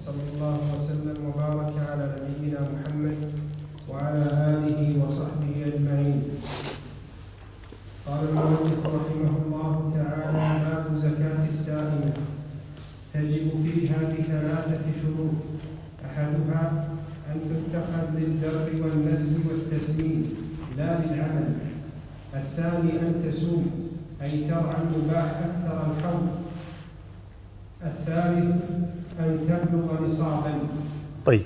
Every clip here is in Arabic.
وصلى الله وسلم وبارك على نبينا محمد وعلى آله وصحبه أجمعين. قال المؤلف رحمه الله تعالى: باب زكاة السائمة. تجب فيها بثلاثة شروط: أحدها أن تتخذ للدر والنسل والتسمين لا للعمل. الثاني أن تسوم أي ترعى المباح أكثر الحول. الثالث أن تبلغ نصابا. طيب،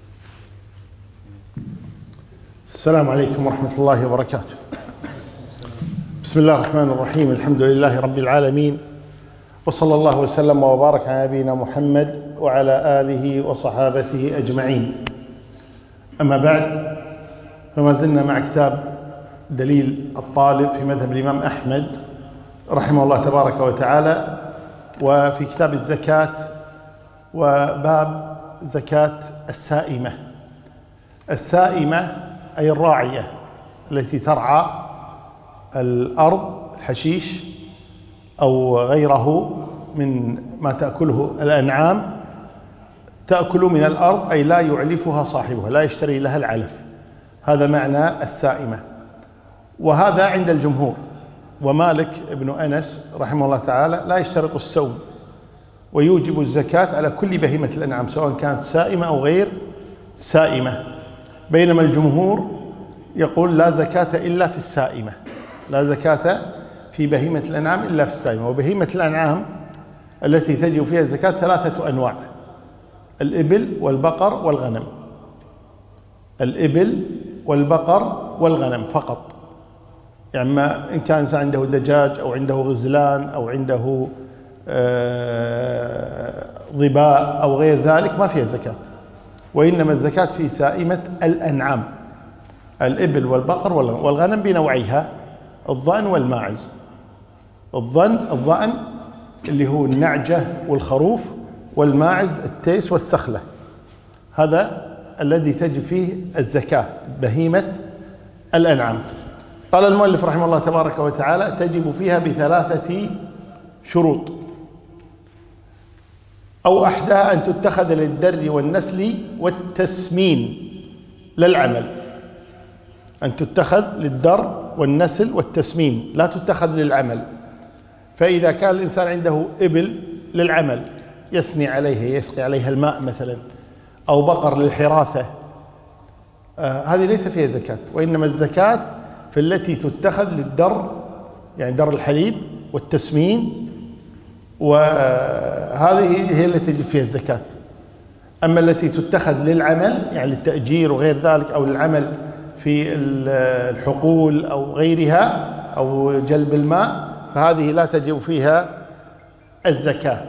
السلام عليكم ورحمة الله وبركاته. بسم الله الرحمن الرحيم. الحمد لله رب العالمين، وصلى الله وسلم وبارك على نبينا محمد وعلى آله وصحابته أجمعين. أما بعد، فما زلنا مع كتاب دليل الطالب في مذهب الإمام أحمد رحمه الله تبارك وتعالى، وفي كتاب الزكاة وباب زكاة السائمة. السائمة أي الراعية التي ترعى الأرض، الحشيش أو غيره من ما تأكله الأنعام، تأكل من الأرض أي لا يعلفها صاحبها، لا يشتري لها العلف. هذا معنى السائمة، وهذا عند الجمهور. ومالك بن أنس رحمه الله تعالى لا يشترط السوم، ويوجب الزكاة على كل بهيمة الأنعام سواء كانت سائمة أو غير سائمة، بينما الجمهور يقول لا زكاة إلا في السائمة، لا زكاة في بهيمة الأنعام إلا في السائمة. وبهيمة الأنعام التي تجب فيها الزكاة ثلاثة أنواع: الإبل والبقر والغنم. الإبل والبقر والغنم فقط، يعني ما إن كان عنده دجاج أو عنده غزلان أو عنده ظباء أو غير ذلك ما فيها زكاة، وإنما الزكاة في سائمة الأنعام: الإبل والبقر والغنم بنوعيها، الضأن والماعز. الضأن اللي هو النعجة والخروف، والماعز التيس والسخلة. هذا الذي تجب فيه الزكاة، بهيمة الأنعام. قال المؤلف رحمه الله تبارك وتعالى: تجب فيها بثلاثة شروط: أو أحدها أن تتخذ للدر والنسل والتسمين للعمل. أن تتخذ للدر والنسل والتسمين، لا تتخذ للعمل. فإذا كان الإنسان عنده إبل للعمل يسني عليها، يسقي عليها الماء مثلا، أو بقر للحراثة، هذه ليس فيها زكاة، وإنما الزكاة في التي تتخذ للدر، يعني در الحليب والتسمين، وهذه هي التي تجب فيها الزكاة. أما التي تتخذ للعمل، يعني للتأجير وغير ذلك، أو للعمل في الحقول أو غيرها، أو جلب الماء، فهذه لا تجب فيها الزكاة.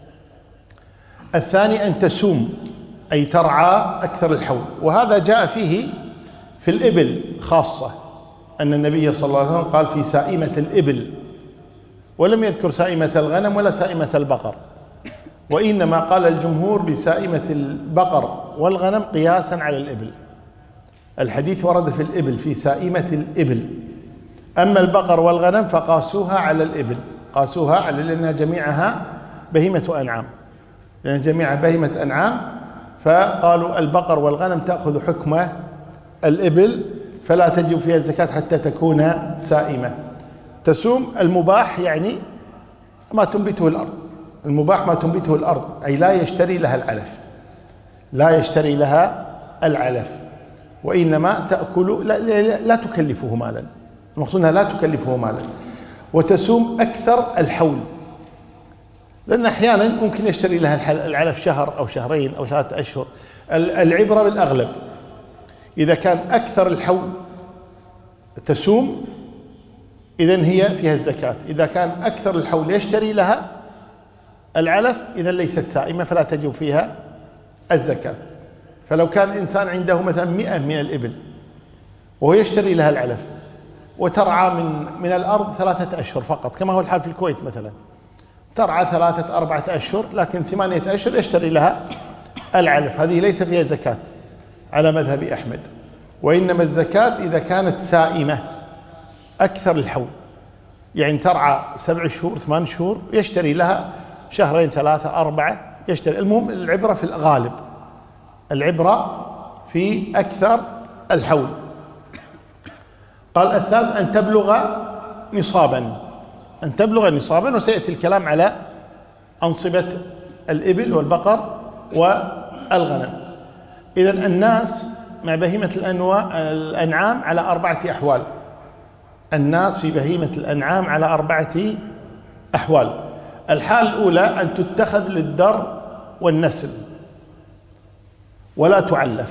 الثاني أن تسوم أي ترعى أكثر الحول، وهذا جاء فيه في الإبل خاصة، أن النبي صلى الله عليه وسلم قال في سائمة الإبل، ولم يذكر سائمة الغنم ولا سائمة البقر، وإنما قال الجمهور بسائمة البقر والغنم قياسا على الإبل. الحديث ورد في الإبل في سائمة الإبل، أما البقر والغنم فقاسوها على الإبل، قاسوها على، لأنها جميعها بهيمة أنعام، لأن جميعها بهيمة أنعام، فقالوا البقر والغنم تأخذ حكم الإبل، فلا تجب فيها الزكاة حتى تكون سائمة. تسوم المباح، يعني ما تنبته الأرض. المباح ما تنبته الأرض، أي لا يشتري لها العلف، لا يشتري لها العلف، وإنما تأكل، لا تكلفه مالا، المقصود أنها لا تكلفه مالا. وتسوم أكثر الحول، لأن أحيانا ممكن يشتري لها العلف شهر أو شهرين أو 3 أشهر. العبرة بالأغلب، إذا كان أكثر الحول تسوم إذن هي فيها الزكاة. إذا كان أكثر الحول يشتري لها العلف إذن ليست سائمة، فلا تجب فيها الزكاة. فلو كان إنسان عنده مثلا 100 من الإبل وهو يشتري لها العلف، وترعى من الأرض 3 أشهر فقط، كما هو الحال في الكويت مثلا، ترعى 3-4 أشهر، لكن 8 أشهر يشتري لها العلف، هذه ليس فيها زكاة على مذهب أحمد. وإنما الزكاة إذا كانت سائمة أكثر الحول، يعني ترعى 7 شهور 8 شهور، يشتري لها 2 3 4 يشتري. المهم العبرة في الغالب، العبرة في أكثر الحول. قال الثالث أن تبلغ نصابا، أن تبلغ نصابا، وسيأتي الكلام على أنصبة الإبل والبقر والغنم. إذن الناس مع بهيمة الأنعام على 4 أحوال. الناس في بهيمة الأنعام على 4 أحوال. الحالة الأولى أن تتخذ للدر والنسل ولا تعلف،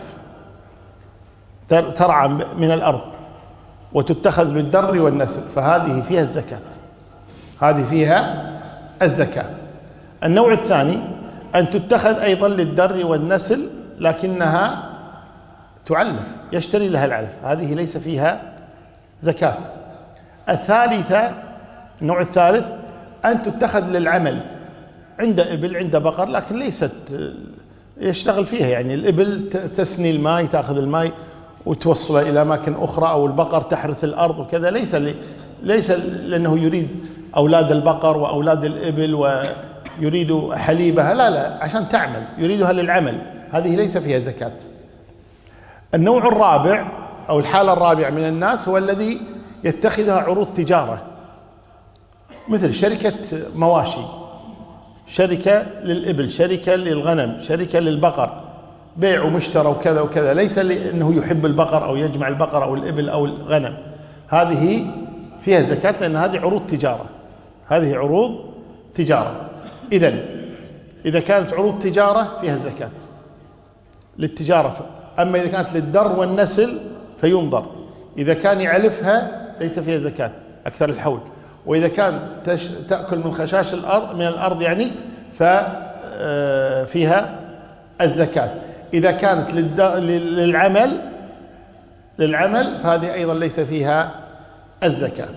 ترعى من الأرض وتتخذ للدر والنسل، فهذه فيها الزكاة، هذه فيها الزكاة. النوع الثاني أن تتخذ أيضا للدر والنسل لكنها تعلف، يشتري لها العلف، هذه ليس فيها زكاة. الثالثة، النوع الثالث أن تتخذ للعمل، عند إبل عند بقر لكن ليست يشتغل فيها، يعني الإبل تسني الماء، تأخذ الماء وتوصله إلى أماكن أخرى، أو البقر تحرث الأرض وكذا، ليس لأنه يريد أولاد البقر وأولاد الإبل ويريد حليبها، لا عشان تعمل، يريدها للعمل، هذه ليس فيها زكاة. النوع الرابع أو الحالة الرابعة من الناس هو الذي يتخذها عروض تجارة، مثل شركة مواشي، شركة للإبل، شركة للغنم، شركة للبقر، بيع ومشترى وكذا وكذا، ليس لأنه يحب البقر أو يجمع البقر أو الإبل أو الغنم، هذه فيها زكاة لأن هذه عروض تجارة، هذه عروض تجارة. إذا كانت عروض تجارة فيها زكاة للتجارة، أما إذا كانت للدر والنسل فينظر، إذا كان يعلفها ليس فيها زكاة أكثر الحول، وإذا كان تأكل من خشاش الأرض من الأرض يعني ففيها الزكاة. إذا كانت للعمل فهذه أيضا ليس فيها الزكاة.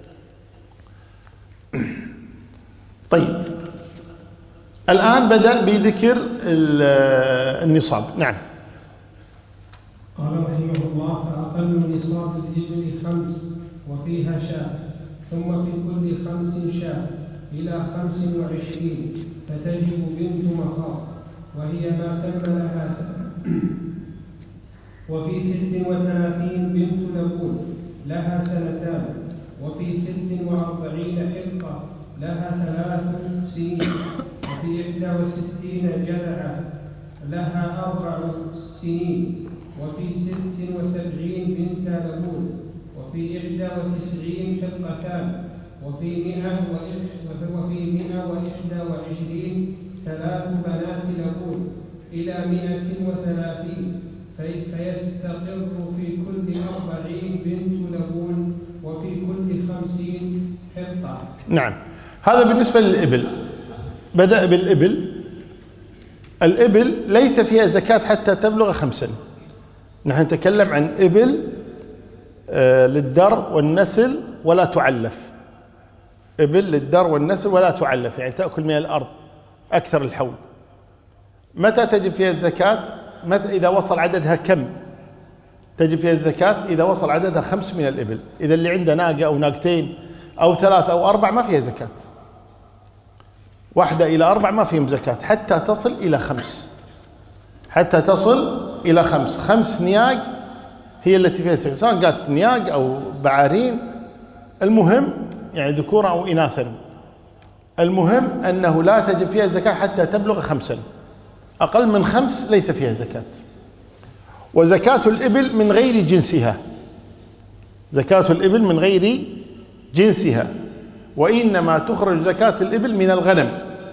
طيب الآن بدأ بذكر النصاب. نعم. قال رحمه الله: فأقل نصاب الإبل 5 وفيها شاة، ثم في كل 5 شاة إلى 25 فتجب بنت مخاض، وهي ما تم لها سنة. وفي 36 بنت لبون لها 2 وفي 46 حلقة لها 3 سنين، وفي 61 جذعة لها 4 سنين، وفي 76 بنت لبون، وفي 91 حلقتان، وفي 121 3 بنات لبون إلى 130، فيستقر في كل 40 بنت لبون، وفي كل 50 حلقة. نعم، هذا بالنسبة للإبل. بدأ بالإبل. الإبل ليس فيها زكاة حتى تبلغ 5. نحن نتكلم عن إبل للدر والنسل ولا تعلف، إبل للدر والنسل ولا تعلف، يعني تأكل من الأرض أكثر الحول. متى تجب فيها الزكاة؟ إذا وصل عددها كم؟ تجب فيها الزكاة إذا وصل عددها 5 من الإبل. إذا اللي عنده ناقة أو ناقتين أو 3 أو 4 ما فيها زكاة. 1 إلى 4 ما فيهم زكاة حتى تصل إلى 5. حتى تصل إلى 5. 5 نياق هي التي فيها زكاة، سواء كانت نياق أو بعارين، المهم يعني ذكورا أو إناثا، المهم أنه لا تجب فيها زكاة حتى تبلغ 5. أقل من 5 ليس فيها زكاة. وزكاة الإبل من غير جنسها، زكاة الإبل من غير جنسها، وإنما تخرج زكاة الإبل من الغنم.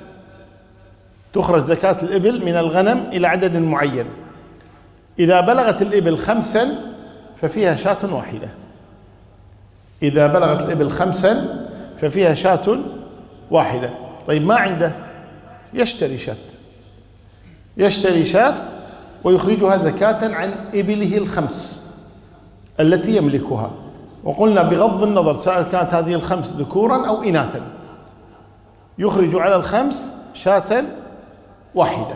تخرج زكاة الإبل من الغنم إلى عدد معين. إذا بلغت الإبل 5 ففيها شاة واحدة. إذا بلغت الإبل 5 ففيها شاة واحدة. طيب ما عنده؟ يشتري شاة ويخرجها زكاة عن إبله 5 التي يملكها. وقلنا بغض النظر سواء كانت هذه 5 ذكورا أو إناثا، يخرج على 5 شاة واحدة.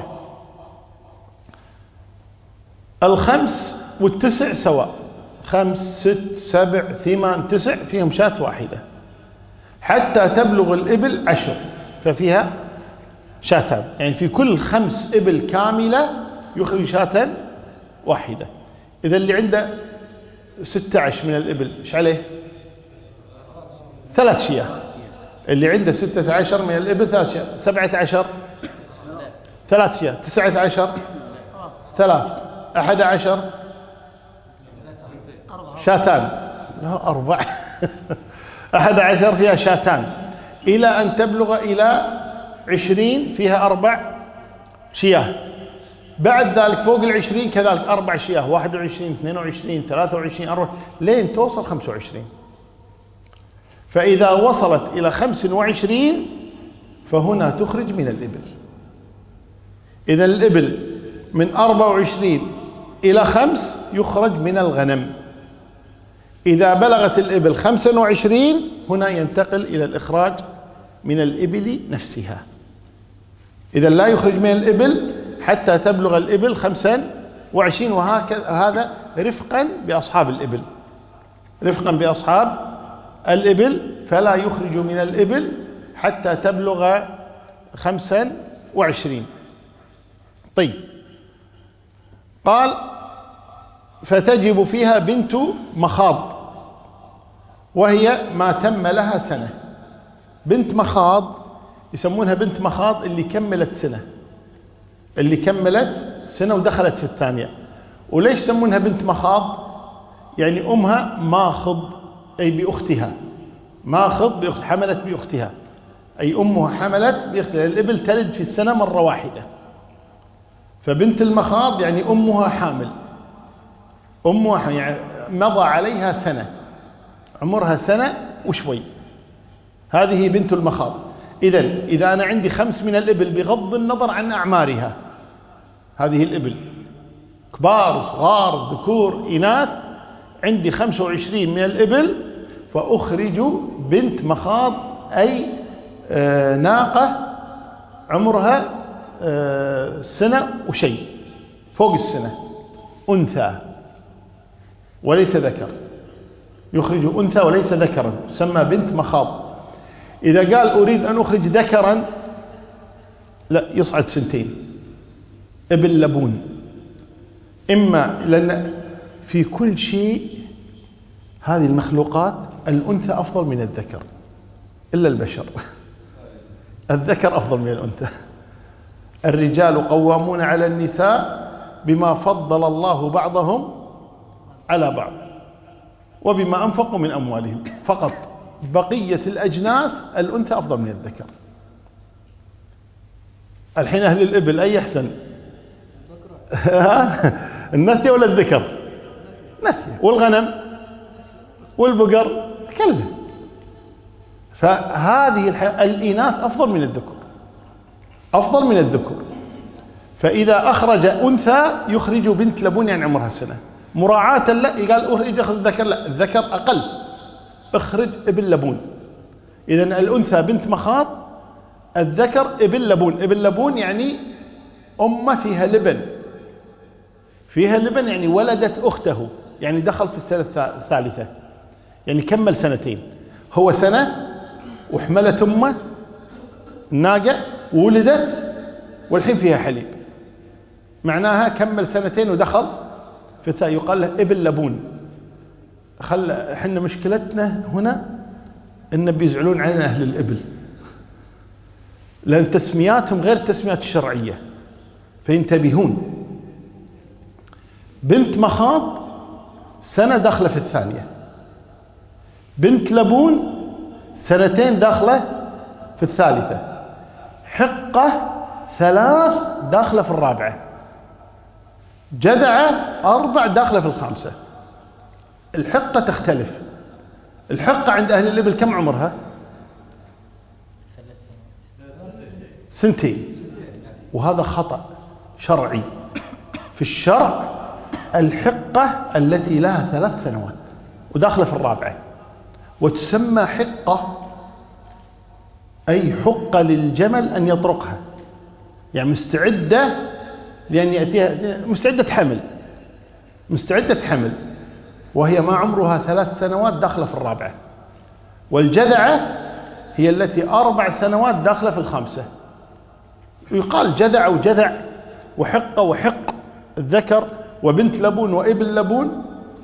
5 و9 سواء، 5 6 7 8 9 فيهم شاة واحدة، حتى تبلغ الإبل 10 ففيها شاتان، يعني في كل 5 إبل كاملة يخرج شاة واحدة. إذا اللي عنده 16 من الإبل إيش عليه؟ 3 شياه. اللي عنده 16 من الإبل 3 شياه. 17 3 شياه. 19 3. 11 شاتان. لا 4. 11 فيها شاتان، إلى أن تبلغ إلى 20 فيها 4 شياه. بعد ذلك فوق 20 كذلك 4 شياه، 21 22 23 4 لين توصل 25. فإذا وصلت إلى 25 فهنا تخرج من الإبل. إذا الإبل من 24 إلى 5 يخرج من الغنم. إذا بلغت الإبل 25 هنا ينتقل إلى الإخراج من الإبل نفسها. إذا لا يخرج من الإبل حتى تبلغ الإبل 25، وهذا رفقا بأصحاب الإبل. رفقا بأصحاب الإبل، فلا يخرج من الإبل حتى تبلغ 25. طيب، قال فتجب فيها بنت مخاض، وهي ما تم لها سنة. بنت مخاض يسمونها بنت مخاض اللي كملت سنة، اللي كملت سنة ودخلت في الثانية. وليش يسمونها بنت مخاض؟ يعني أمها ماخض، أي بأختها. ماخض بأخت، حملت بأختها، أي أمها حملت بأختها. الإبل تلد في السنة مرة واحدة، فبنت المخاض يعني أمها حامل. أمها يعني مضى عليها سنة، عمرها سنة وشوي، هذه بنت المخاض. إذا أنا عندي 5 من الإبل بغض النظر عن أعمارها، هذه الإبل كبار صغار ذكور إناث، عندي 25 من الإبل، فأخرج بنت مخاض، أي ناقة عمرها سنة وشيء، فوق السنة، أنثى وليس ذكر. يخرج أنثى وليس ذكرا، تسمى بنت مخاض. إذا قال أريد أن أخرج ذكرا، لا، يصعد 2 إبل لبون. إما لأن في كل شيء هذه المخلوقات الأنثى أفضل من الذكر، إلا البشر. الذكر أفضل من الأنثى. الرجال قوامون على النساء بما فضل الله بعضهم على بعض وبما أنفقوا من أموالهم فقط. بقية الأجناس الأنثى أفضل من الذكر. الحين أهل الإبل أي أحسن؟ النثي ولا الذكر؟ نثي. والغنم والبقر كله. فهذه الإناث أفضل من الذكر، أفضل من الذكر. فإذا أخرج أنثى يخرج بنت لبون يعني عمرها سنة، مراعاة. لا قال أخرج ذكر، لا، الذكر أقل، اخرج ابن لبون. إذا الأنثى بنت مخاض، الذكر ابن لبون. ابن لبون يعني أمه فيها لبن، فيها لبن يعني ولدت أخته، يعني دخل في السنة الثالثة، يعني كمل 2 هو سنة وحملت أمه الناقة وولدت والحين فيها حليب، معناها كمل 2 ودخل في الثالثة، يقال له ابن لبون. احنا مشكلتنا هنا ان بيزعلون علينا اهل الابل، لان تسمياتهم غير التسميات الشرعيه، فينتبهون. بنت مخاض سنة داخله في الثانية، بنت لبون 2 داخله في الثالثة، حقة 3 داخله في الرابعة، جذعة 4 داخله في الخامسة. الحقة تختلف. الحقة عند أهل الإبل كم عمرها؟ 2 سنين، وهذا خطأ شرعي. في الشرع الحقة التي لها 3 سنوات وداخلة في الرابعة، وتسمى حقة، أي حق للجمل أن يطرقها، يعني مستعدة لأن يأتيها، مستعدة حمل، وهي ما عمرها 3 سنوات داخلة في الرابعة. والجذعة هي التي 4 سنوات داخلة في الخامسة. يقال جذع وجذع وحقة وحق الذكر، وبنت لبون وابن لبون،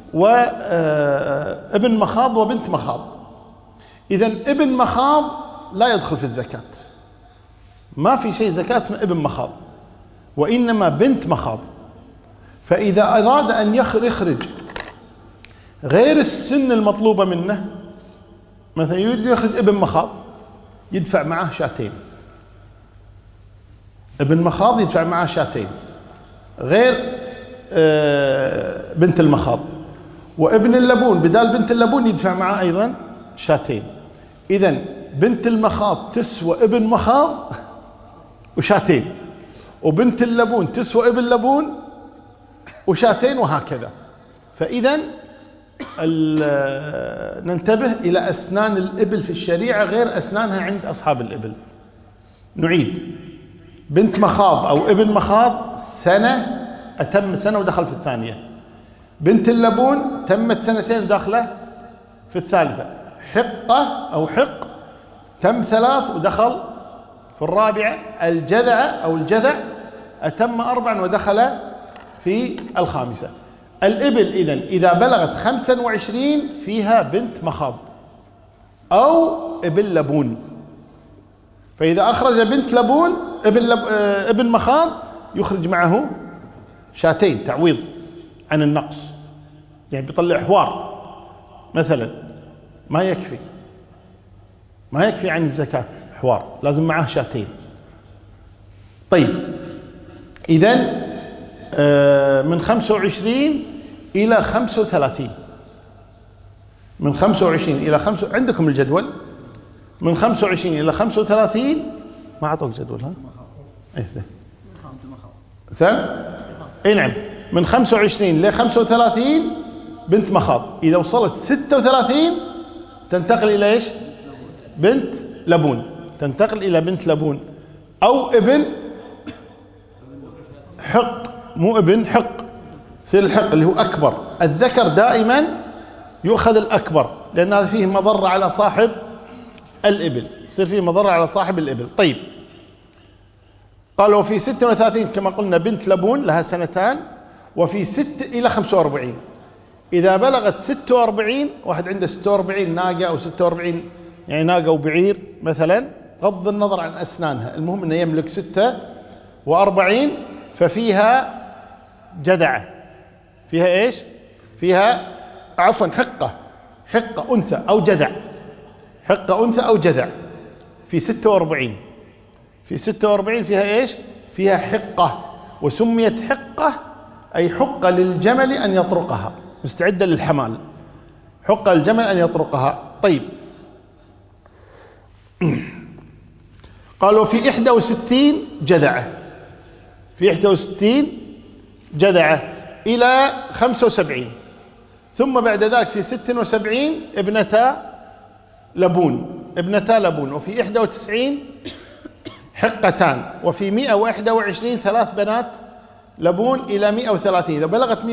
وابن مخاض وبنت مخاض. إذن ابن مخاض لا يدخل في الزكاة، ما في شيء زكاة اسمه ابن مخاض، وإنما بنت مخاض. فإذا أراد أن يخرج غير السن المطلوبة منه، مثلا يريد يخرج ابن مخاض، يدفع معه شاتين. ابن مخاض يدفع معه شاتين غير بنت المخاض. وابن اللبون بدال بنت اللبون يدفع معه أيضا شاتين. إذن بنت المخاض تسوى ابن مخاض وشاتين، وبنت اللبون تسوى ابن لبون وشاتين، وهكذا. فإذا ننتبه إلى أسنان الإبل في الشريعة غير أسنانها عند أصحاب الإبل. نعيد: بنت مخاض أو ابن مخاض سنة، أتم سنة ودخل في الثانية. بنت اللبون تمت سنتين داخله في الثالثة. حقة أو حق تم 3 ودخل في الرابعة. الجذع أو الجذع أتم 4 ودخل في الخامسة. الإبل إذن إذا بلغت 25 فيها بنت مخاض أو ابن لبون. فإذا أخرج بنت لبون ابن مخاض يخرج معه شاتين تعويض عن النقص، يعني بيطلع حوار مثلا، ما يكفي عن الزكاة حوار، لازم معه شاتين. طيب إذن من 25 إلى 35، من 25 إلى 5 عندكم الجدول، من 25 إلى 35 ما أعطوك جدول ها؟ إيه ثاني؟ إيه نعم، من 25 إلى 35 بنت مخاض. إذا وصلت 36 تنتقل إلى إيش؟ بنت لبون، تنتقل إلى بنت لبون أو ابن حق، مو ابن حق، يصير الحق اللي هو أكبر. الذكر دائما يؤخذ الأكبر لأن هذا فيه مضرة على صاحب الإبل، يصير فيه مضرة على صاحب الإبل. طيب قالوا وفي 36 كما قلنا بنت لبون لها سنتان، وفي 6 إلى 45. إذا بلغت 46، واحد عنده 46 ناقة أو 46 يعني ناقة وبعير مثلا، غض النظر عن أسنانها، المهم أنه يملك 46، ففيها جذعة، فيها إيش؟ فيها عفوا حقة أنثى أو جذع، حقة أنثى أو جذع في 46. في 46 فيها إيش؟ فيها حقة، وسميت حقة أي حقة للجمل أن يطرقها، مستعدة للحمال، حقة للجمل أن يطرقها. طيب قالوا في 61 جذعة، في 61 جذعة إلى 75، ثم بعد ذلك في 76 ابنتا لبون، وفي 91 حقتان، وفي 121 3 بنات لبون إلى 130. إذا بلغت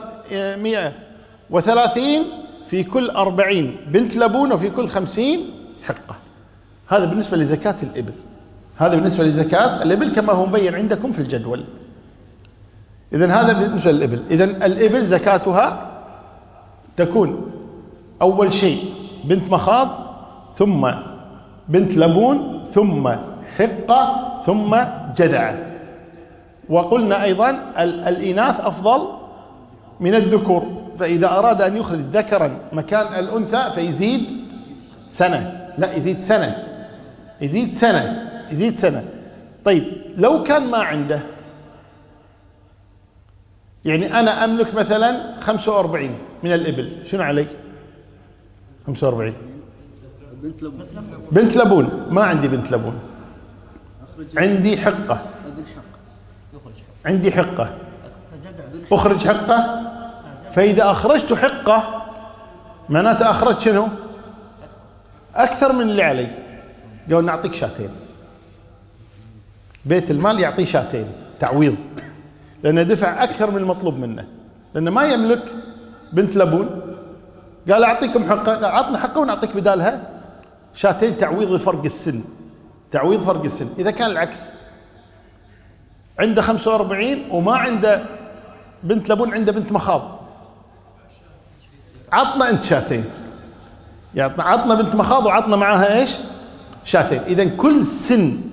130 في كل 40 بنت لبون، وفي كل 50 حقة. هذا بالنسبة لزكاة الإبل، هذا بالنسبة لزكاة الإبل كما هو مبين عندكم في الجدول. إذن هذا بالنسبة للإبل. إذن الإبل زكاتها تكون أول شيء بنت مخاض، ثم بنت لبون، ثم حقة، ثم جذعة. وقلنا أيضا الإناث أفضل من الذكور، فإذا أراد أن يخرج ذكرا مكان الأنثى فيزيد سنة، لا يزيد سنة. طيب لو كان ما عنده، يعني أنا أملك مثلا 45 من الإبل، شنو علي؟ 45 بنت لبون، ما عندي بنت لبون، عندي حقة، أخرج حقة. فإذا أخرجت حقة معناته أخرج شنو؟ أكثر من اللي علي. قالوا نعطيك شاتين، بيت المال يعطيه شاتين تعويض، لأنه دفع أكثر من المطلوب منه، لأنه ما يملك بنت لبون. قال أعطيكم حقة، قال عطنا حقة ونعطيك بدالها شاتين تعويض فرق السن، تعويض فرق السن. إذا كان العكس، عنده 45 وما عنده بنت لبون، عنده بنت مخاض، عطنا أنت شاتين، يعني عطنا بنت مخاض وعطنا معها إيش؟ شاتين. إذن كل سن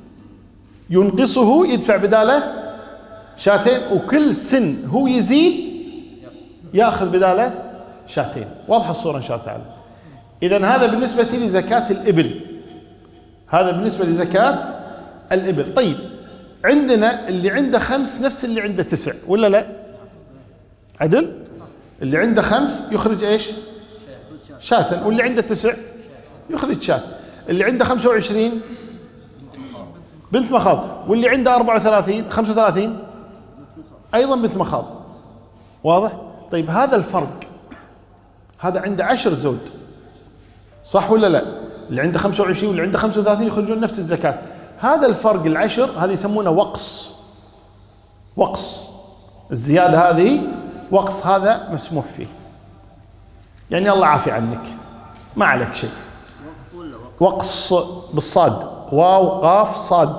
ينقصه يدفع بداله شاتين، وكل سن هو يزيد يأخذ بداله شاتين. واضحة الصورة إن شاء الله تعالى. إذن هذا بالنسبة لزكاة الإبل، هذا بالنسبة لزكاة الإبل. طيب عندنا اللي عنده 5 نفس اللي عنده 9 ولا لا؟ عدل؟ اللي عنده 5 يخرج إيش؟ شاة، واللي عنده 9 يخرج شاة. اللي عنده 25 بنت مخاض، واللي عنده 35 أيضا بنت مخاض. واضح؟ طيب هذا الفرق، هذا عنده 10 زوج، صح ولا لا؟ اللي عنده 25 واللي عنده 35 يخرجون نفس الزكاة. هذا الفرق العشر هذا يسمونه وقص. وقص الزيادة هذه وقص، هذا مسموح فيه، يعني الله عافي عنك ما عليك شيء. وقص بالصاد، واو قاف صاد،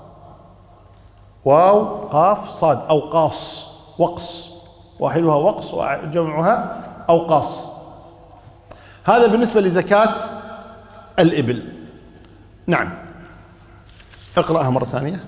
واو قاف صاد، أو قاص. وقص واحدها وقص وجمعها أوقاص. هذا بالنسبة لزكاة الإبل. نعم، اقرأها مرة ثانية.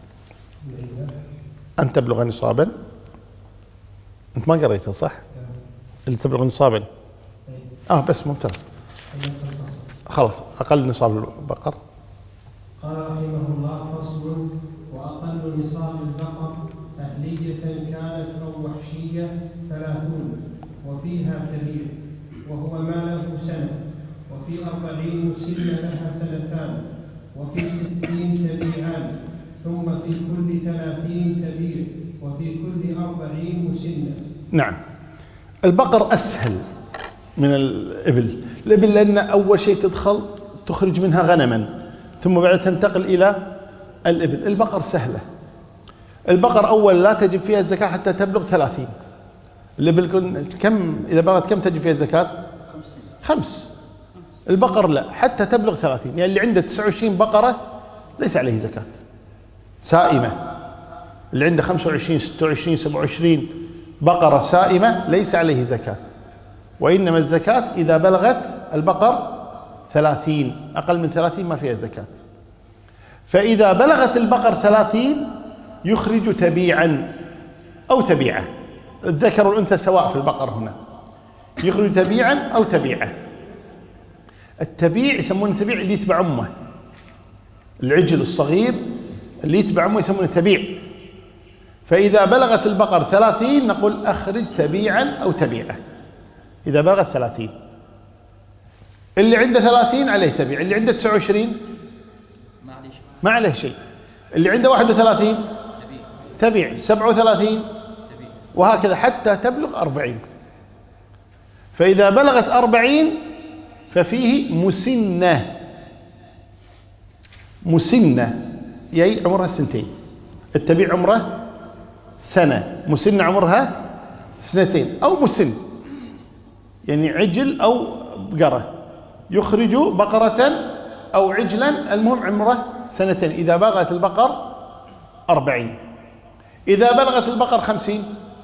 أن تبلغ نصابا، أنت ما قريتها صح؟ اللي تبلغ نصابا بس ممتاز، خلاص أقل نصاب البقر. قال رحمه الله: فصل: وأقل نصاب البقر أهلية كانت أو وحشية 30، وفيها كبير وهو ما له سنة، وفي 40 مسن لها 2 سنة، وفي 60 تبيعان، ثم في كل 30 تبيع، وفي كل 40 مسنة. نعم، البقر أسهل من الإبل. الإبل لأن أول شيء تخرج منها غنما، ثم بعد تنتقل إلى الإبل. البقر سهلة. البقر أول لا تجب فيها الزكاة حتى تبلغ 30. الإبل كم إذا بلغت كم تجب فيها الزكاة؟ 5. البقر لا، حتى تبلغ 30. يعني اللي عنده 29 بقرة ليس عليه زكاة سائمة. اللي عنده 25 26 27 بقرة سائمة ليس عليه زكاة، وإنما الزكاة إذا بلغت البقر 30، أقل من 30 ما فيها زكاة. فإذا بلغت البقر 30 يخرج تبيعا أو تبيعة. الذكر والأنثى سواء في البقر هنا، يخرج تبيعا أو تبيعة. التبيع يسمونه تبيع اللي يتبع أمه، العجل الصغير اللي يتبع أمه يسمونه تبيع. فإذا بلغت البقر 30 نقول أخرج تبيعا أو تبيعة إذا بلغت 30. اللي عنده 30 عليه تبيع، اللي عنده 29 ما عليه شيء. اللي عنده 31 تبيع، 37 وهكذا حتى تبلغ 40. فإذا بلغت 40 ففيه مسنة. مسنة يعني عمرها 2. التبيع عمره سنة، مسنة عمرها 2 أو مسن يعني عجل أو بقرة، يخرج بقرة أو عجلا، المهم عمره 2 إذا بلغت البقر 40. إذا بلغت البقر 50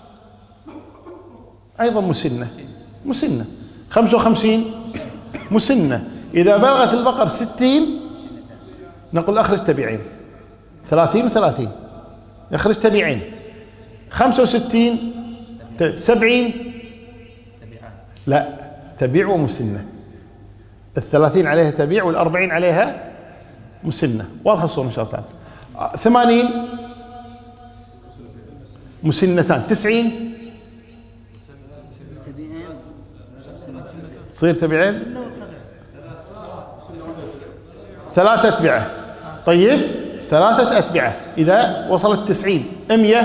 أيضا مسنة. مسنة 55 مسنة. إذا بلغت البقر 60 نقول أخرج تبيعين، 30 و30 يخرج تبيعين. 65 70 لا، تبيع ومسنة. 30 عليها تبيع وال40 عليها مسنة. واضح الصورة إن شاء الله تعالى. 80 مسنتان. 90 تصير تبيعين، 3 أتبعة. طيب 3 أتبعة إذا وصلت 90. 100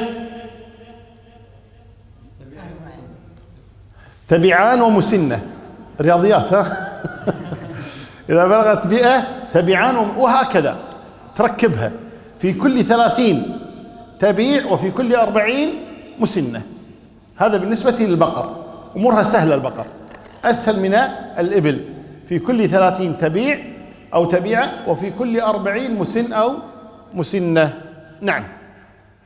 تبيعان ومسنة. رياضيات ها. إذا بلغت 100 تبيعان وهكذا تركبها. في كل 30 تبيع وفي كل 40 مسنة. هذا بالنسبة للبقر، أمورها سهلة. البقر أسهل من الإبل. في كل 30 تبيع أو تبيعة، وفي كل 40 مسن أو مسنة. نعم.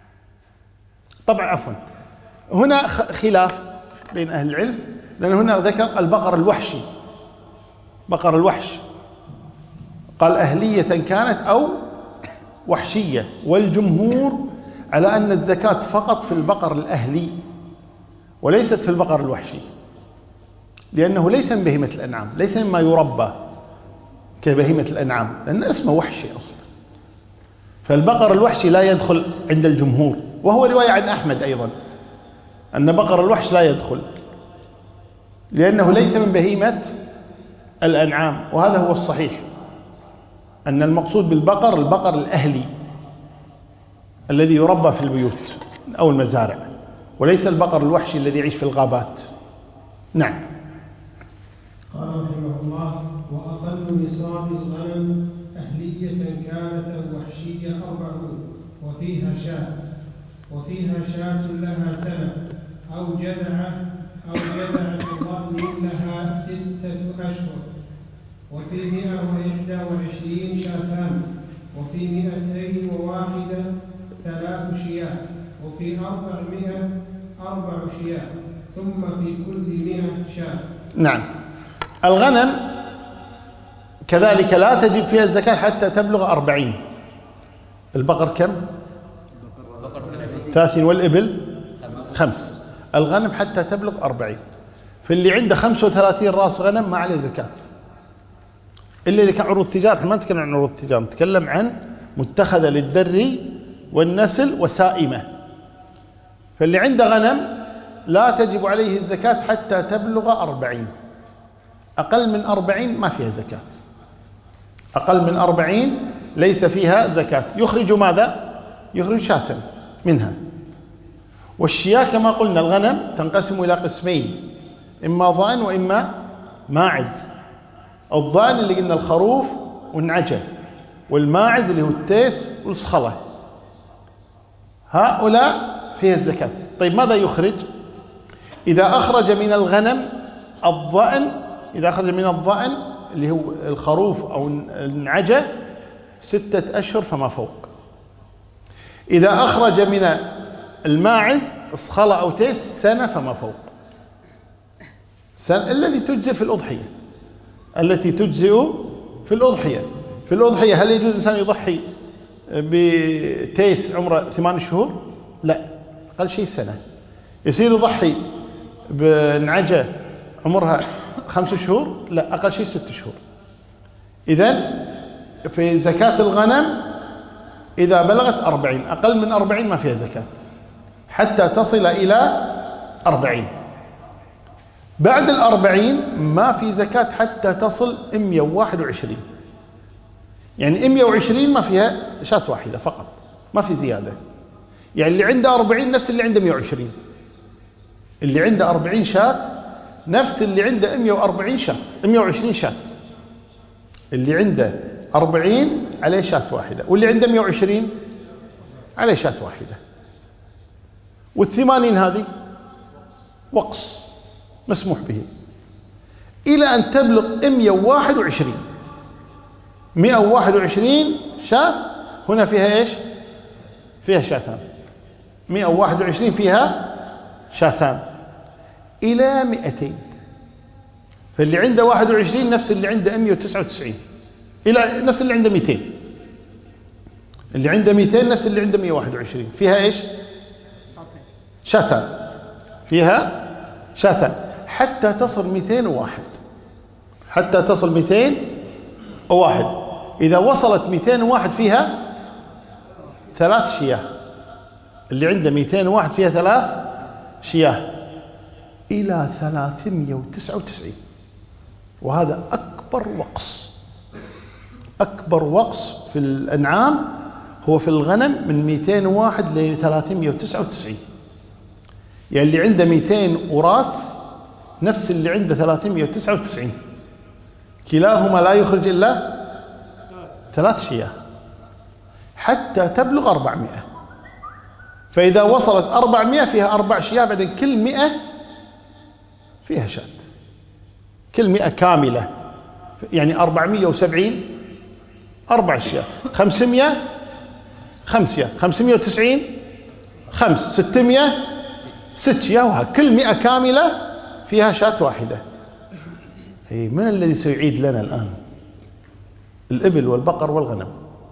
طبعا عفوا، هنا خلاف بين أهل العلم، لأن هنا ذكر البقر الوحشي، بقر الوحش، قال أهلية كانت أو وحشية، والجمهور على أن الزكاة فقط في البقر الأهلي وليست في البقر الوحشي، لأنه ليس من بهيمة الأنعام، ليس مما يربى كبهيمة الأنعام، لأن اسمه وحشي أصلا. فالبقر الوحشي لا يدخل عند الجمهور، وهو رواية عن أحمد أيضا أن بقر الوحش لا يدخل، لأنه ليس من بهيمة الأنعام، وهذا هو الصحيح، أن المقصود بالبقر البقر الأهلي الذي يربى في البيوت أو المزارع، وليس البقر الوحشي الذي يعيش في الغابات. نعم. قال رحمه الله: وأقل نصاب الغنم أهلية كانت أو وحشية 40، وفيها شاة لها سنة، أو جذعة ضأن لها 6 أشهر، وفي 121 شاتان، وفي 201 3 شياه، وفي 400 4 شياه، ثم في كل 100 شاة. نعم. الغنم كذلك لا تجب فيها الزكاة حتى تبلغ 40. البقر كم؟ 30، والإبل 5. الغنم حتى تبلغ 40. فاللي عنده 35 راس غنم ما عليه زكاة، إلا إذا كان عروض تجارة. احنا ما نتكلم عن عروض تجارة، نتكلم عن متخذة للدري والنسل وسائمة. فاللي عنده غنم لا تجب عليه الزكاة حتى تبلغ 40. أقل من 40 ما فيها زكاة، أقل من 40 ليس فيها زكاة. يخرج ماذا؟ يخرج شاة منها. والشياه كما قلنا الغنم تنقسم إلى قسمين، إما ضأن وإما ماعز. الضأن اللي قلنا الخروف والنعجة، والماعز اللي هو التيس والصخلة، هؤلاء فيها الزكاة. طيب ماذا يخرج؟ إذا أخرج من الغنم الضأن، إذا أخرج من الضأن اللي هو الخروف أو النعجة 6 أشهر فما فوق. إذا أخرج من الماعز صخلة أو تيس 1 سنة فما فوق. الذي تجزئ في الأضحية، التي تجزئ في الأضحية. في الأضحية هل يجوز الإنسان يضحي بتيس عمره 8 شهور؟ لا، أقل شيء 1 سنة. يصير يضحي بنعجة عمرها 5 شهور؟ لا، أقل شيء 6 شهور. إذن في زكاة الغنم إذا بلغت 40، أقل من 40 ما فيها زكاة حتى تصل إلى 40. بعد 40 ما في زكاة حتى تصل 121. يعني 120 ما فيها شاة واحدة فقط، ما في زيادة. يعني اللي عنده 40 نفس اللي عنده 120. اللي عنده 40 شاة نفس اللي عنده 140 شاة، 120 شاة. اللي عنده 40 عليه شاة واحدة، واللي عنده 120 عليه شاة واحدة. وال80 هذه وقص مسموح به إلى أن تبلغ 121. 121 شاة هنا فيها إيش؟ فيها شاتان. 121 فيها شاتان إلى 200. فاللي عنده 21 نفس اللي عنده 199، إلى نفس اللي عنده 200. اللي عنده 200 نفس اللي عنده 121. فيها إيش؟ شاتان. فيها شاتان حتى تصل 201. حتى تصل 201. إذا وصلت 201 فيها 3 شياه. اللي عنده 201 فيها 3 شياه إلى 399. وهذا أكبر وقص. أكبر وقص في الأنعام هو في الغنم من 201 ل 399. يعني اللي عنده 200 وراث نفس اللي عنده 399. كلاهما لا يخرج إلا 3 شياه حتى تبلغ 400. فإذا وصلت 400 فيها 4 شياه، بعدين كل 100 فيها شاة. كل 100 كاملة، يعني 470 4 شياه. 500 5 شياه. 590 5 600 6 ياوها، كل 100 كاملة فيها شاة واحدة. من الذي سيعيد لنا الآن؟ الإبل والبقر والغنم.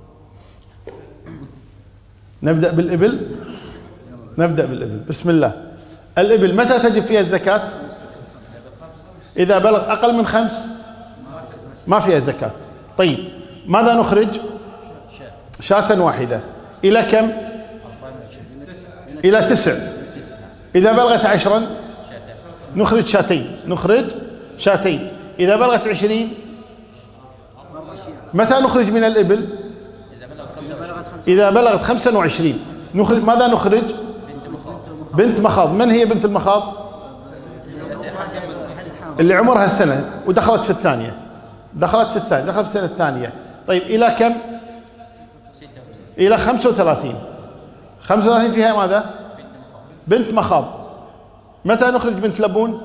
نبدأ بالإبل. بسم الله. الإبل متى تجب فيها الزكاة؟ إذا بلغ أقل من 5 ما فيها زكاة. طيب ماذا نخرج؟ شاة واحدة. إلى كم؟ إلى 9. إذا بلغت 10 نخرج شاتين. إذا بلغت 20 متى نخرج من الإبل؟ إذا بلغت 25 نخرج. ماذا نخرج؟ بنت مخاض. من هي بنت المخاض؟ اللي عمرها السنة ودخلت في الثانية، دخلت في السنة الثانية. طيب إلى كم؟ إلى 35. 35 فيها ماذا؟ بنت مخاض. متى نخرج بنت لبون؟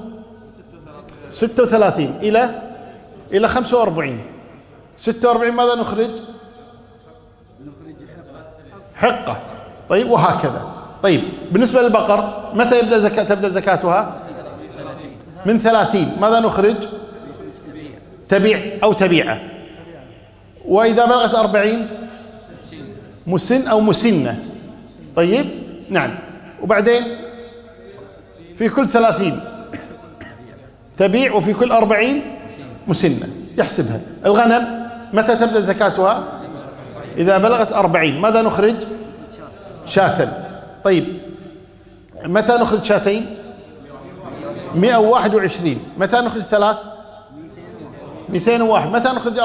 36 إلى 45. 46 ماذا نخرج؟ حقة. طيب وهكذا. طيب بالنسبة للبقر متى تبدأ زكاتها؟ من 30. ماذا نخرج؟ تبيع أو تبيعة. وإذا بلغت 40 مسن أو مسنة. طيب نعم. وبعدين في كل 30 تبيع، وفي كل 40 مسنة يحسبها. الغنم متى تبدأ زكاتها؟ إذا بلغت 40. ماذا نخرج؟ شاة. طيب متى نخرج شاتين؟ 121. متى نخرج 3؟ 201. متى نخرج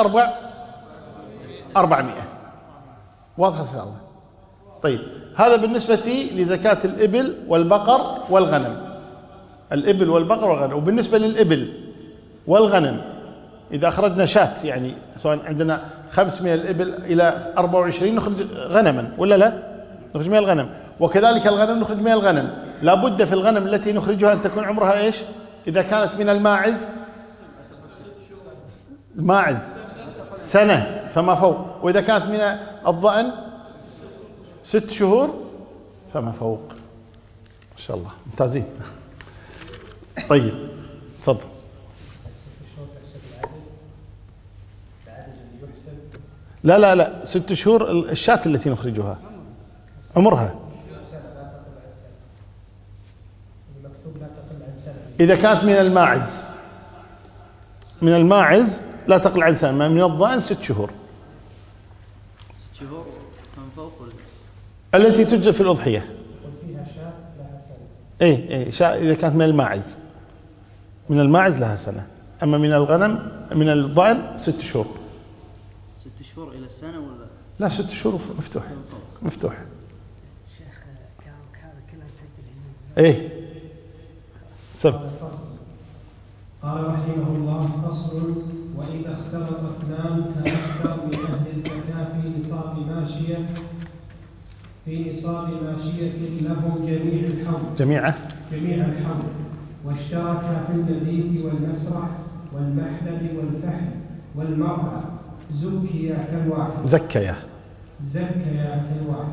400. واضح إن شاء الله. طيب هذا بالنسبة لزكاة الإبل والبقر والغنم. الإبل والبقر والغنم. وبالنسبة للإبل والغنم إذا أخرجنا شاة، يعني سواء عندنا 5 من الإبل إلى 24 نخرج غنما ولا لا؟ نخرج من الغنم. وكذلك الغنم نخرج من الغنم. لابد في الغنم التي نخرجها أن تكون عمرها إيش؟ إذا كانت من الماعز سنة فما فوق، وإذا كانت من الضأن 6 شهور فما فوق. ما شاء الله ممتازين. طيب تفضل. لا 6 شهور الشاة التي نخرجها عمرها إذا كانت من الماعز لا تقل عن سنة. ما من الضأن 6 شهور. 6 شهور من فوق التي تجزء في الأضحية. شاة إذا كانت من الماعز لها سنة. أما من الغنم من الضأن 6 شهور. 6 شهور إلى السنة ولا؟ لا 6 شهور مفتوح. شيخ كان كلها سجل. سب. قال رحمه الله: فصل: وإذا اختلط اثنان فأكثر من أهل الزكاة في نصاب ماشية لهم جميع الحول واشتركا في المبيت والمسرح والمحلب والفحل والمرعى زكيا كالواحد.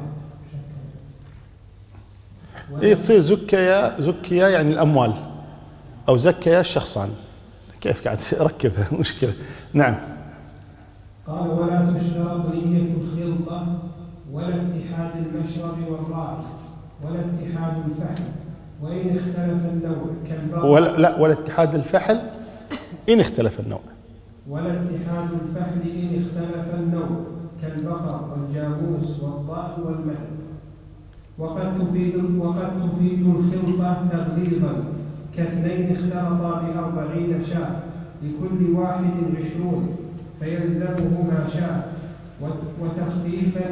تصير زكيا يعني الأموال، أو زكيا الشخصان. كيف قاعد ركبها مشكلة. نعم. قال: ولا تشترط نية الخلطة ولا اتحاد المشرب والراعي ولا اتحاد الفحل وإن اختلف النوع كالبقر. ولا اتحاد الفحل إن اختلف النوع. ولا اتحاد الفحل إن اختلف النوع كالبقر والجاموس والضأن والمعز. وقد تفيد الخلطة تغليظا كاثنين اختلطا ب40 شاة لكل واحد 20 فيلزمهما شاة. وتخفيفا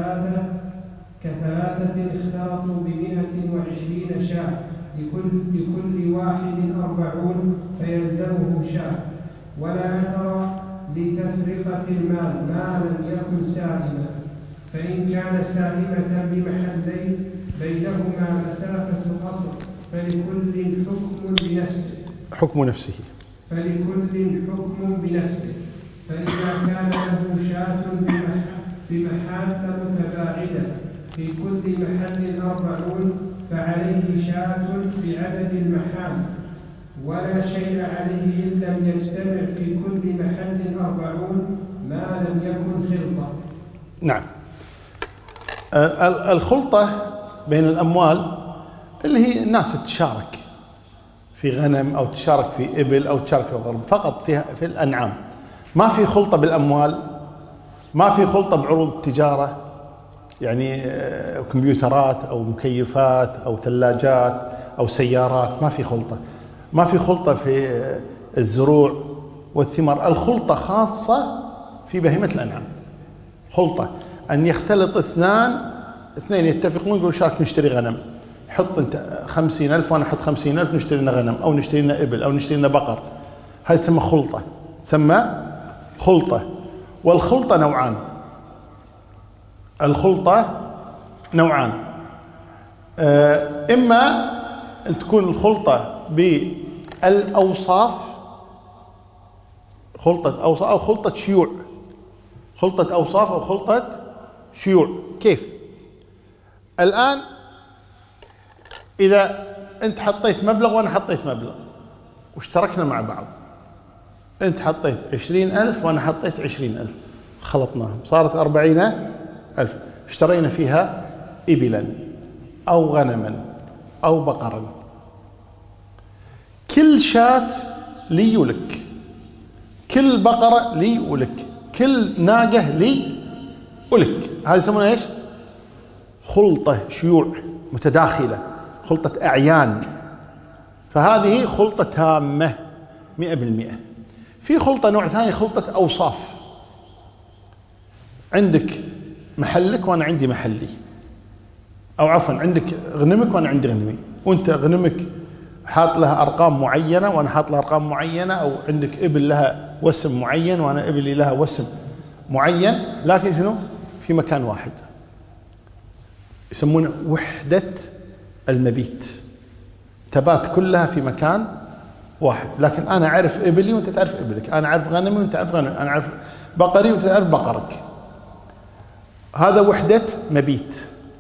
كثلاثة اختلطوا ب120 شاة لكل واحد 40 فيلزمه شاة. ولا أثر لتفرقة المال ما لم يكن سالما، فإن كان سالمة بمحلين بينهما مسافة قصر فلكل حكم نفسه. فإذا كان له شاة بمحال متباعدة في كل محل 40 فعليه شاة بعدد المحال، ولا شيء عليه إن لم يجتمع في كل محل 40 ما لم يكن خلطة. نعم. الخلطة بين الأموال اللي هي الناس تشارك في غنم أو تشارك في إبل أو تشارك في غرب، فقط في الأنعام. ما في خلطة بالأموال، ما في خلطة بعروض التجارة، يعني كمبيوترات أو مكيفات أو ثلاجات أو سيارات، ما في خلطة. ما في خلطة في الزروع والثمار. الخلطة خاصة في بهيمة الأنعام. خلطة أن يختلط اثنين يتفقون يقولوا شارك نشتري غنم، حط أنت 50,000 وأنا أحط 50,000 نشتري لنا غنم أو نشتري لنا إبل أو نشتري لنا بقر. هذا تسمى خلطة، تسمى خلطة. والخلطة نوعان. الخلطة نوعان، إما أن تكون الخلطة بالأوصاف، خلطة أوصاف أو خلطة شيوع. خلطة أوصاف أو خلطة شيوع. كيف؟ الآن إذا أنت حطيت مبلغ وأنا حطيت مبلغ واشتركنا مع بعض، أنت حطيت 20,000 وأنا حطيت 20,000، خلطناهم صارت 40,000، اشترينا فيها إبلا أو غنما أو بقرا. كل شاة لي ولك، كل بقرة لي ولك، كل ناقة لي ولك. هذا يسمونها إيش؟ خلطة شيوع متداخلة، خلطة أعيان. فهذه خلطة تامة 100%. في خلطة نوع ثاني، خلطة أوصاف. عندك محلك وأنا عندي محلي، أو عفوا عندك غنمك وأنا عندي غنمي، وأنت غنمك حاط لها أرقام معينة وأنا حاط لها أرقام معينة، أو عندك إبل لها وسم معين وأنا إبلي لها وسم معين، لكن شنو؟ في مكان واحد. يسمونه وحدة المبيت، تبات كلها في مكان واحد. لكن أنا أعرف إبلي وأنت تعرف إبلك، أنا أعرف غنمي وأنت تعرف غنمي، أنا أعرف بقري وأنت تعرف بقرك. هذا وحدة مبيت.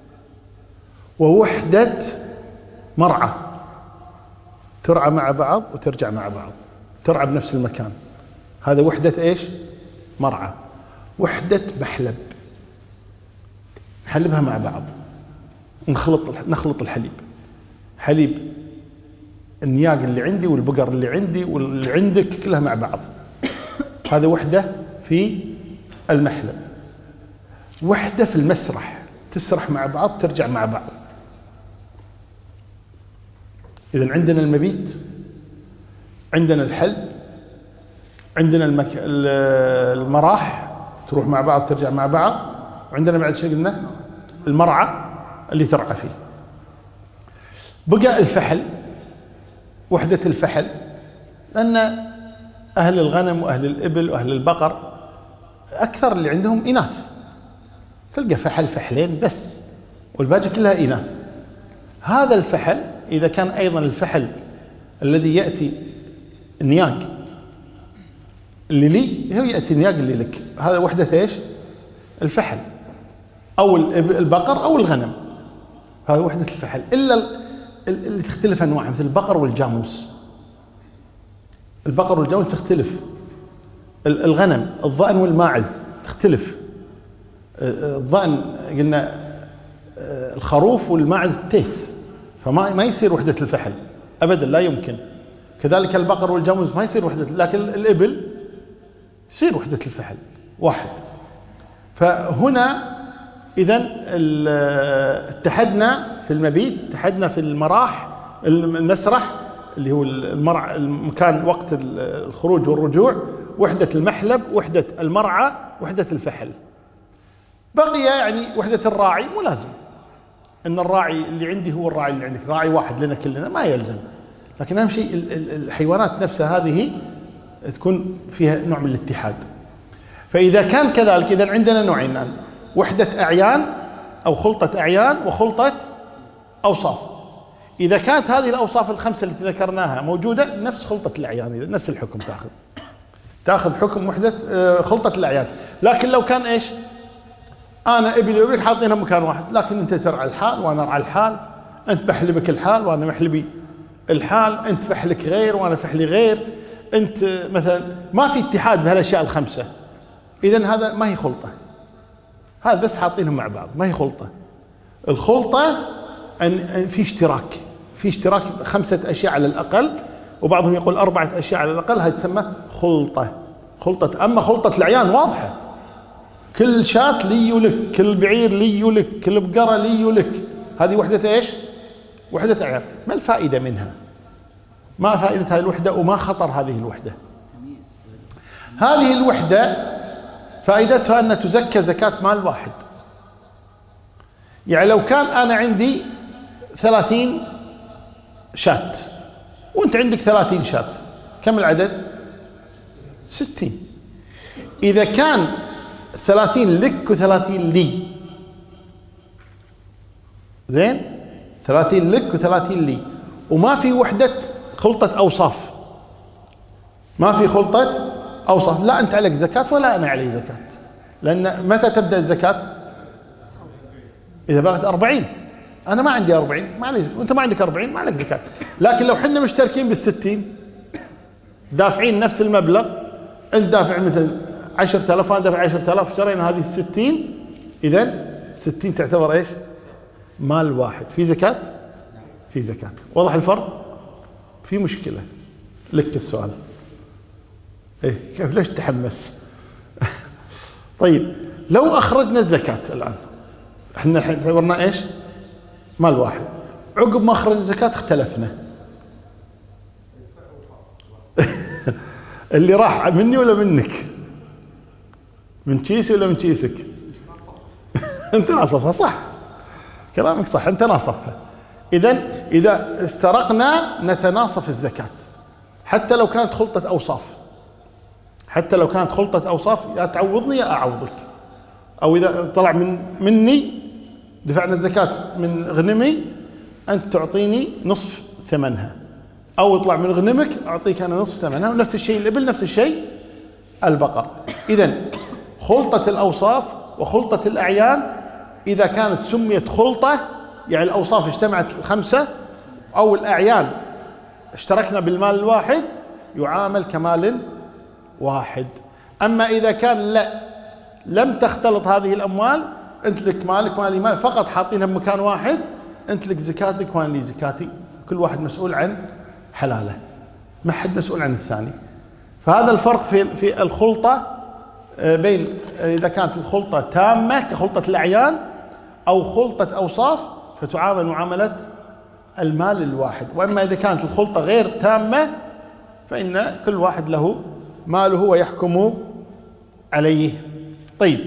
ووحدة مرعى، ترعى مع بعض وترجع مع بعض، ترعى بنفس المكان. هذا وحدة إيش؟ مرعى. وحدة محلب، نحلبها مع بعض، نخلط الحليب، حليب النياق اللي عندي والبقر اللي عندي واللي عندك كلها مع بعض. هذا وحدة في المحلب. وحدة في المسرح، تسرح مع بعض ترجع مع بعض. إذن عندنا المبيت، عندنا الحلب، عندنا المراح تروح مع بعض ترجع مع بعض، وعندنا بعد شيء قلنا المرعى اللي ترعى فيه. بقى الفحل، وحدة الفحل، لأن أهل الغنم وأهل الإبل وأهل البقر أكثر اللي عندهم إناث، تلقى فحل فحلين بس والباقي كلها إناث. هذا الفحل إذا كان أيضا الفحل الذي يأتي النياق اللي لي هو يأتي النياق اللي لك، هذا وحدة إيش؟ الفحل، أو البقر أو الغنم، هذا وحدة الفحل. إلا اللي تختلف أنواعها مثل البقر والجاموس. البقر والجاموس تختلف. الغنم، الضأن والماعز تختلف. الضأن قلنا الخروف والماعز التيس، فما يصير وحدة الفحل أبدا، لا يمكن. كذلك البقر والجاموس ما يصير وحدة، لكن الإبل يصير وحدة الفحل واحد. فهنا إذن اتحدنا في المبيت، اتحدنا في المراح، المسرح اللي هو المكان وقت الخروج والرجوع، وحدة المحلب، وحدة المرعى، وحدة الفحل. بقي يعني وحدة الراعي، مو لازم أن الراعي اللي عندي هو الراعي اللي عندك، راعي واحد لنا كلنا، ما يلزم. لكن أهم شيء الحيوانات نفسها هذه تكون فيها نوع من الاتحاد. فإذا كان كذلك إذن عندنا نوعين الآن، وحدة أعيان أو خلطة أعيان وخلطة أوصاف. إذا كانت هذه الأوصاف الخمسة التي ذكرناها موجودة، نفس خلطة الأعيان، نفس الحكم تأخذ حكم وحدة خلطة الأعيان. لكن لو كان إيش؟ أنا إبلي وإبلك حاطينها مكان واحد، لكن أنت ترعى الحال وأنا أرعى الحال، أنت بحلبك الحال وأنا محلبي الحال، أنت فحلك غير وأنا فحلي غير، أنت مثلا ما في اتحاد بهالأشياء الخمسة. إذن هذا ما هي خلطة، هذا بس حاطينهم مع بعض، ما هي خلطة. الخلطة أن في اشتراك 5 أشياء على الأقل، وبعضهم يقول 4 أشياء على الأقل، هذه تسمى خلطة. أما خلطة الأعيان واضحة، كل شاة لي ولك، كل بعير لي ولك، كل بقرة لي ولك، هذه وحدة إيش؟ وحدة أعيان. ما الفائدة منها؟ ما فائدة هذه الوحدة وما خطر هذه الوحدة؟ هذه الوحدة فائدتها أن تزكى زكاة مال واحد. يعني لو كان أنا عندي 30 شاة وأنت عندك 30 شاة، كم العدد؟ 60. إذا كان 30 لك و30 لي، زين، 30 لك و30 لي، وما في وحدة خلطة أوصاف، ما في خلطة أوصاف، لا أنت عليك زكاة ولا أنا علي زكاة. لأن متى تبدأ الزكاة؟ إذا بلغت 40. أنا ما عندي 40 ما علي زكاة، وأنت ما عندك 40 ما عليك زكاة. لكن لو حنا مشتركين بال60 دافعين نفس المبلغ، أنت دافع مثل 10,000 وأنا دافع 10,000، اشترينا هذه 60، إذن 60 تعتبر إيش؟ مال واحد. في زكاة؟ في زكاة. واضح الفرق؟ في مشكلة لك السؤال. إيه كيف ليش تحمس؟ طيب لو أخرجنا الزكاة الآن، احنا اعتبرنا إيش؟ مال واحد. عقب ما أخرج الزكاة اختلفنا. اللي راح مني ولا منك؟ من كيسي ولا من كيسك؟ انت ناصفها صح، كلامك صح، انت ناصفها. إذا استرقنا نتناصف الزكاة، حتى لو كانت خلطة أوصاف، حتى لو كانت خلطة أوصاف، يا تعوضني يا أعوضك. أو إذا طلع مني دفعنا الزكاة من غنمي، أنت تعطيني نصف ثمنها، أو يطلع من غنمك أعطيك أنا نصف ثمنها. ونفس الشيء الإبل، نفس الشيء البقر. إذن خلطة الأوصاف وخلطة الأعيان إذا كانت سميت خلطة، يعني الأوصاف اجتمعت 5 أو الأعيان اشتركنا بالمال الواحد، يعامل كمال واحد. أما إذا كان لا، لم تختلط هذه الأموال، أنت لك مالك مالي مال، فقط حاطينها بمكان واحد، أنت لك زكاتك وأنا لي زكاتي، كل واحد مسؤول عن حلاله، ما حد مسؤول عن الثاني. فهذا الفرق في الخلطة بين إذا كانت الخلطة تامة كخلطة الأعيان أو خلطة أوصاف فتعامل معاملة المال الواحد. وأما إذا كانت الخلطة غير تامة فإن كل واحد له ماله ويحكم عليه. طيب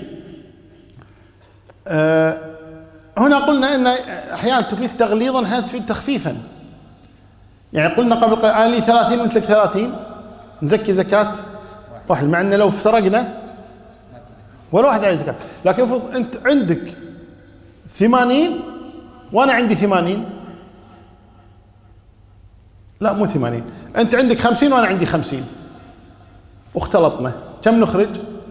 هنا قلنا أن أحيانا تفيد تغليظا، أحيانا تفيد تخفيفا. يعني قلنا قبل قليل أنا لي 30 وأنت لك 30، نزكي زكاة واحد، مع أن لو افترقنا ولا واحد عليه زكاة. لكن افرض أنت عندك 80 وأنا عندي 80، لا مو 80، أنت عندك 50 وأنا عندي 50، واختلطنا، كم نخرج؟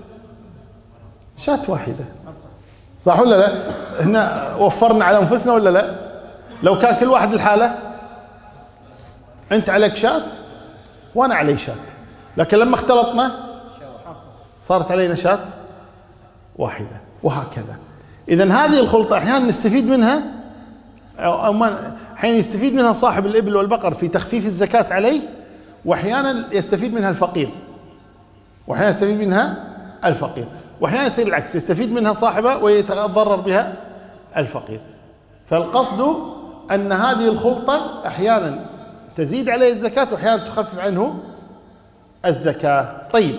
شاة واحدة، صح ولا لا؟ هنا وفرنا على أنفسنا ولا لا؟ لو كان كل واحد الحالة، أنت عليك شاة وأنا علي شاة، لكن لما اختلطنا صارت علينا شاة واحدة، وهكذا. إذن هذه الخلطة أحيانا نستفيد منها، أو أحيانا يستفيد منها صاحب الإبل والبقر في تخفيف الزكاة عليه، وأحيانا يستفيد منها الفقير، وأحيانا يستفيد منها الفقير، وأحيانا يصير العكس، يستفيد منها صاحبه ويتضرر بها الفقير. فالقصد أن هذه الخلطة أحيانا تزيد عليه الزكاة وأحيانا تخفف عنه الزكاة. طيب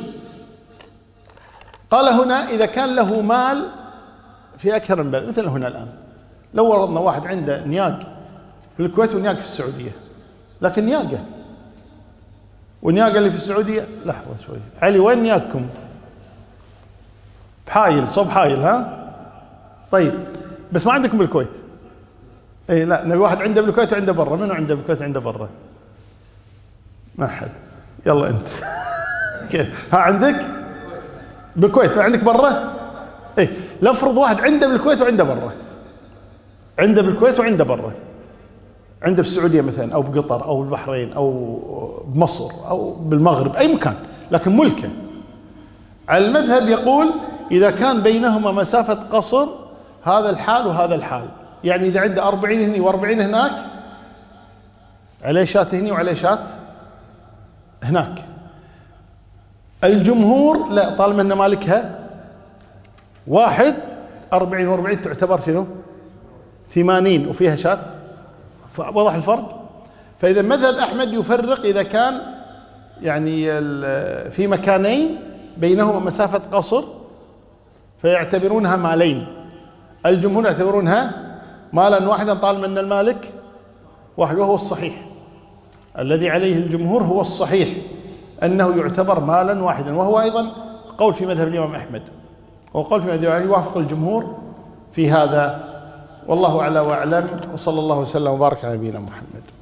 قال هنا إذا كان له مال في أكثر من بلد، مثل هنا الآن لو ورضنا واحد عنده نياق في الكويت ونياق في السعودية، لكن نياقه ونياقه اللي في السعودية، لحظة شوي علي، وين نياقكم؟ بحايل، صوب حايل، ها؟ طيب بس ما عندكم بالكويت؟ اي لا، نبي واحد عنده بالكويت وعنده برا. منو عنده بالكويت وعنده برا؟ ما حد. يلا انت. ها عندك بالكويت، ما عندك برا؟ اي لافرض واحد عنده بالكويت وعنده برا، عنده بالكويت وعنده برا، عنده في السعودية مثلا أو بقطر أو البحرين أو بمصر أو بالمغرب أي مكان، لكن ملكه. على المذهب يقول إذا كان بينهما مسافة قصر هذا الحال وهذا الحال، يعني إذا عنده 40 هني و40 هناك عليه شات هني وعليه شات هناك. الجمهور لا، طالما أن مالكها واحد 40 و40 تعتبر شنو 80 وفيها شات، وضح الفرق. فإذا مذهب أحمد يفرق إذا كان يعني في مكانين بينهما مسافة قصر فيعتبرونها مالين، الجمهور يعتبرونها مالا واحدا طالما أن المالك واحد، وهو الصحيح الذي عليه الجمهور هو الصحيح أنه يعتبر مالا واحدا، وهو أيضا قول في مذهب الإمام أحمد، وقول في مذهب الإمام يوافق الجمهور في هذا، والله أعلى وأعلم، وصلى الله وسلم وبارك على نبينا محمد.